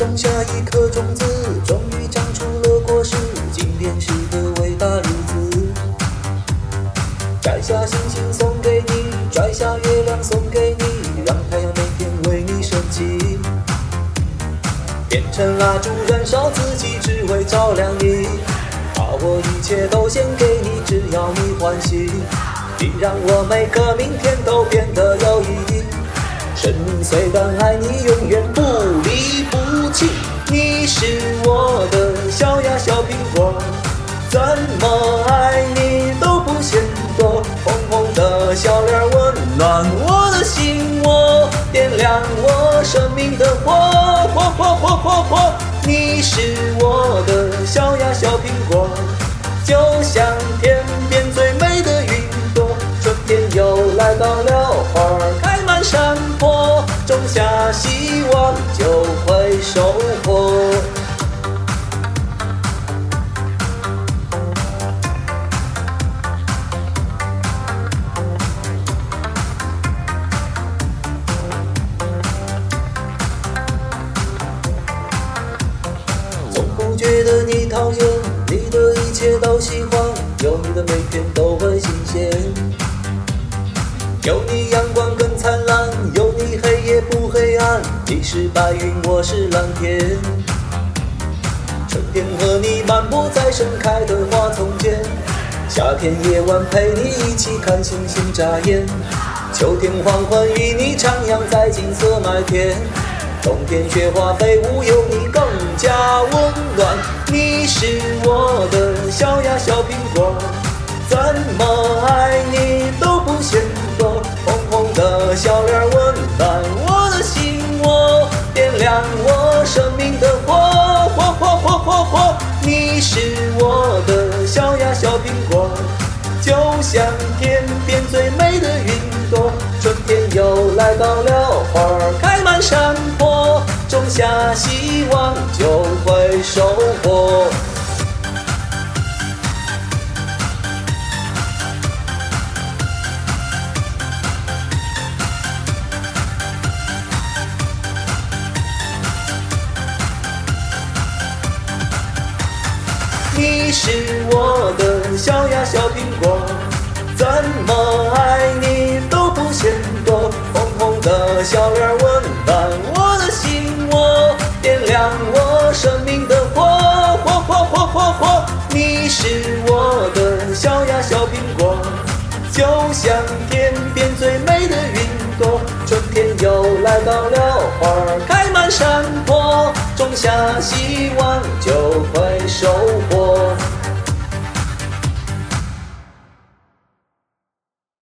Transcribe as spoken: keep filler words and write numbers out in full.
种下一颗种子，终于长出了果实。今天是个伟大日子，摘下星星送给你，摘下月亮送给你，让太阳每天为你升起。点成蜡烛燃烧自己，只为照亮你。把我一切都献给你，只要你欢喜。你让我每个明天都变得有意义。生命虽短，爱你永远不离不弃。你是我的小呀小苹果，怎么爱你都不嫌多。红红的笑脸温暖我的心窝，点亮我生命的火，火火火火火。你是我的小呀小苹果，就像天边最美的云朵。春天又来到了，花儿开满山坡，种下希望就会收获。从不觉得你讨厌，你的一切都喜欢，有你的每天都会新鲜。有你阳光更灿烂，有你黑夜不黑暗。你是白云，我是蓝天。春天和你漫步在盛开的花丛间，夏天夜晚陪你一起看星星眨眼，秋天黄昏与你徜徉在金色麦田，冬天雪花飞舞有你更加温暖。你是我的小呀小苹果，怎么爱你都不嫌多。红红的笑脸温暖我的心窝，点亮我生命的火，火火火火火。你是我的小呀小苹果，就像天边最美的云朵。春天又来到了，花儿开满山坡，种下希望就会收获。你是我的小呀小苹果，怎么爱你都不嫌多。红红的笑脸温暖我的心窝，点亮我生命的火，火火火火火。你是我的小呀小苹果，就像天边最美的云朵。春天又来到了，花儿开满山坡，种下希望就会收获。